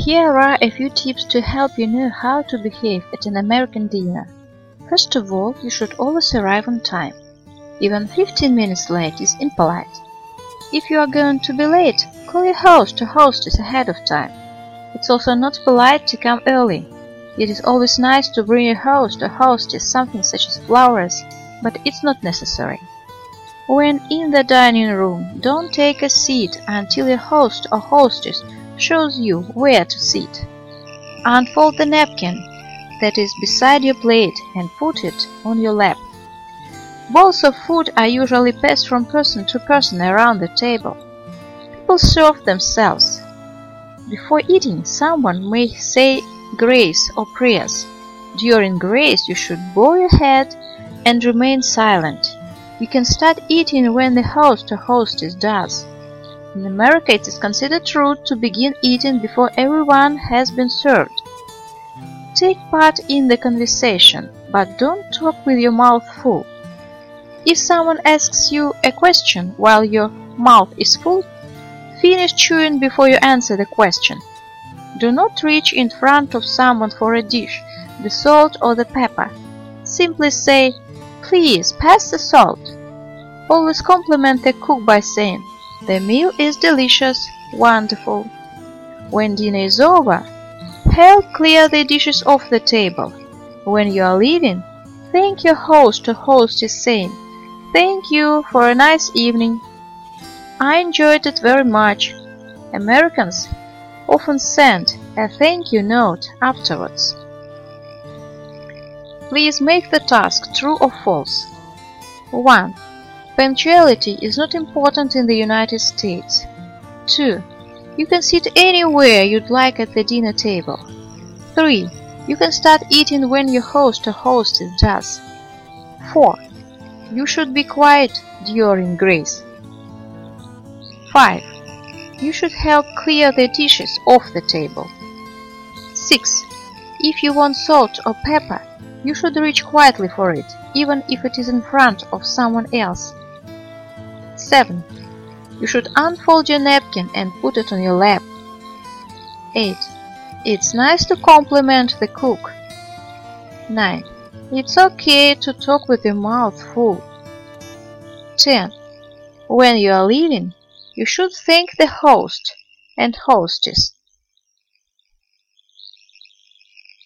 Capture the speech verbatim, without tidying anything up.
Here are a few tips to help you know how to behave at an American dinner. First of all, you should always arrive on time. Even fifteen minutes late is impolite. If you are going to be late, call your host or hostess ahead of time. It's also not polite to come early. It is always nice to bring your host or hostess something such as flowers, but it's not necessary. When in the dining room, don't take a seat until your host or hostess shows you where to sit. Unfold the napkin that is beside your plate and put it on your lap. Bowls of food are usually passed from person to person around the table. People serve themselves. Before eating, someone may say grace or prayers. During grace, you should bow your head and remain silent. You can start eating when the host or hostess does. In America, it is considered rude to begin eating before everyone has been served. Take part in the conversation, but don't talk with your mouth full. If someone asks you a question while your mouth is full, finish chewing before you answer the question. Do not reach in front of someone for a dish, the salt or the pepper. Simply say, "Please pass the salt." Always compliment the cook by saying, "The meal is delicious, wonderful." When dinner is over, help clear the dishes off the table. When you are leaving, thank your host or hostess saying, "Thank you for a nice evening. I enjoyed it very much." Americans often send a thank you note afterwards. Please make the task true or false. one. Punctuality is not important in the United States. two. You can sit anywhere you'd like at the dinner table. three. You can start eating when your host or hostess does. four. You should be quiet during grace. five. You should help clear the dishes off the table. six. If you want salt or pepper, you should reach quietly for it, even if it is in front of someone else. seven. You should unfold your napkin and put it on your lap. eight. It's nice to compliment the cook. nine. It's okay to talk with your mouth full. ten. When you are leaving, you should thank the host and hostess